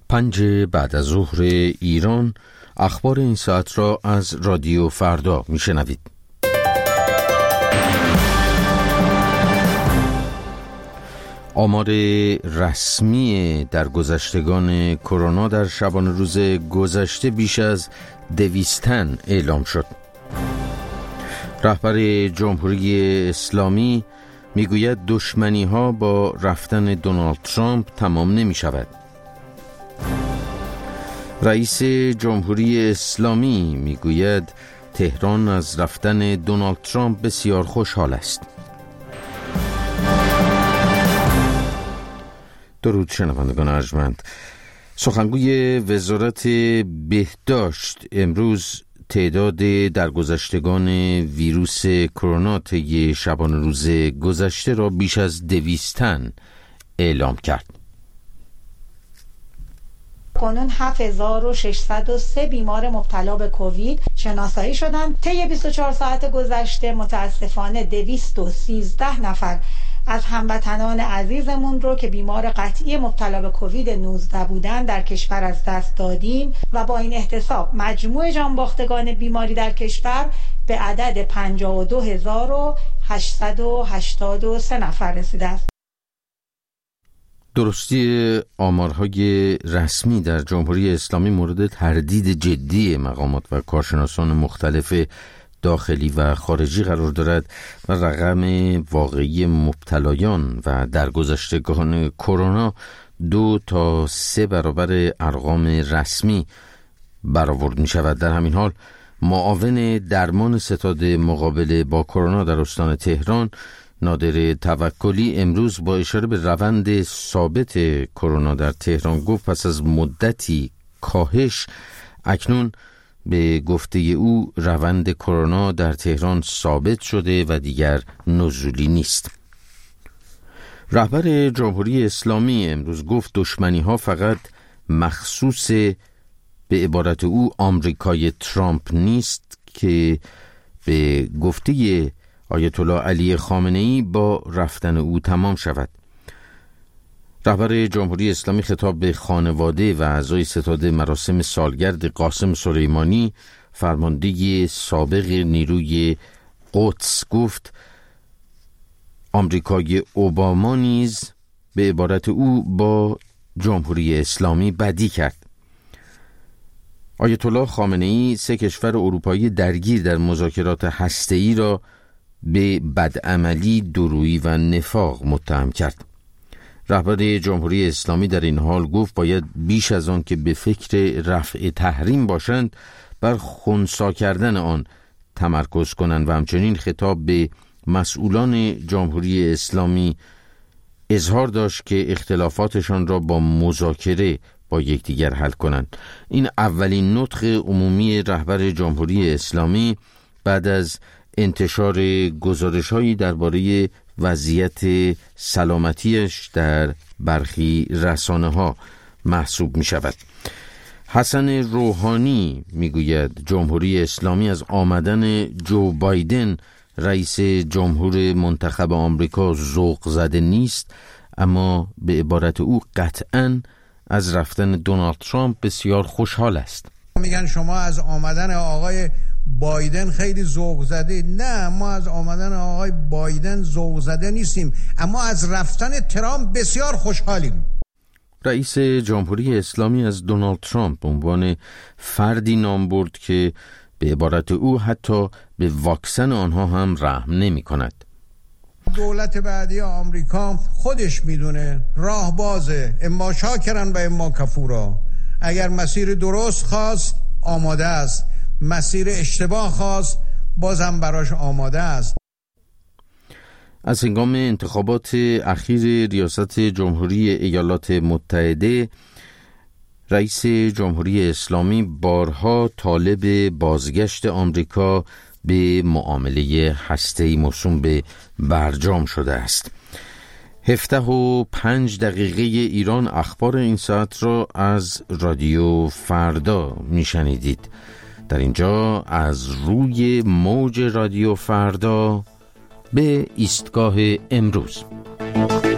5 بعد از ظهر ایران. اخبار این ساعت را از رادیو فردا میشنوید. آمار رسمی درگذشتگان کرونا در شبانه روز گذشته بیش از 200 تن اعلام شد. رهبر جمهوری اسلامی میگوید دشمنی‌ها با رفتن دونالد ترامپ تمام نمی‌شود. رئیس جمهوری اسلامی میگوید تهران از رفتن دونالد ترامپ بسیار خوشحال است. درود شنوندگان ارجمند. سخنگوی وزارت بهداشت امروز تعداد درگذشتگان ویروس کرونا طی شبانه روز گذشته را بیش از 200 تن اعلام کرد. کنون 7603 بیمار مبتلا به کووید شناسایی شدند. طی 24 ساعت گذشته متاسفانه 213 نفر از هموطنان عزیزمون رو که بیمار قطعی مبتلا به کووید 19 بودن در کشور از دست دادیم و با این احتساب مجموع جانباختگان بیماری در کشور به عدد 52883 نفر رسیده است. درستی آمارهای رسمی در جمهوری اسلامی مورد تردید جدی مقامات و کارشناسان مختلف داخلی و خارجی قرار دارد و رقم واقعی مبتلایان و درگذشتگان کرونا 2 تا 3 برابر ارقام رسمی برآورد می شود. در همین حال معاون درمان ستاد مقابله با کرونا در استان تهران نادر توکلی امروز با اشاره به روند ثابت کرونا در تهران گفت پس از مدتی کاهش اکنون به گفته او روند کرونا در تهران ثابت شده و دیگر نزولی نیست. رهبر جمهوری اسلامی امروز گفت دشمنی‌ها فقط مخصوص به عبارت او آمریکای ترامپ نیست که به گفته آیت الله علی خامنه‌ای با رفتن او تمام شود. رهبر جمهوری اسلامی خطاب به خانواده و اعضای ستاد مراسم سالگرد قاسم سلیمانی فرمانده سابق نیروی قدس گفت آمریکای اوباما نیز به عبارت او با جمهوری اسلامی بدی کرد. آیت الله خامنه‌ای 3 کشور اروپایی درگیر در مذاکرات هسته‌ای را به بدعملی، دورویی و نفاق متهم کرد. رهبر جمهوری اسلامی در این حال گفت باید بیش از آن که به فکر رفع تحریم باشند بر خنثی کردن آن تمرکز کنند و همچنین خطاب به مسئولان جمهوری اسلامی اظهار داشت که اختلافاتشان را با مذاکره با یکدیگر حل کنند. این اولین نطق عمومی رهبر جمهوری اسلامی بعد از انتشار گزارش‌هایی درباره وضعیت سلامتیش در برخی رسانه‌ها محسوب می‌شود. حسن روحانی میگوید جمهوری اسلامی از آمدن جو بایدن رئیس جمهور منتخب آمریکا ذوق زده نیست، اما به عبارت او قطعاً از رفتن دونالد ترامپ بسیار خوشحال است. میگن شما از آمدن آقای بایدن خیلی ذوق زده. نه، ما از آمدن آقای بایدن ذوق زده نیستیم، اما از رفتن ترامپ بسیار خوشحالیم. رئیس جمهوری اسلامی از دونالد ترامپ به عنوان فردی نام برد که به عبارت او حتی به واکسن آنها هم رحم نمی کند. دولت بعدی آمریکا خودش میدونه راه بازه، اما شاکرن و اما کفورا. اگر مسیر درست خواست آماده است، مسیر اشتباه خواست بازم براش آماده است. از هنگام انتخابات اخیر ریاست جمهوری ایالات متحده رئیس جمهوری اسلامی بارها طالب بازگشت آمریکا به معامله هسته‌ای موسوم به برجام شده است. 17:05 ایران اخبار این ساعت را از رادیو فردا میشنیدید. در اینجا از روی موج رادیو فردا به ایستگاه امروز.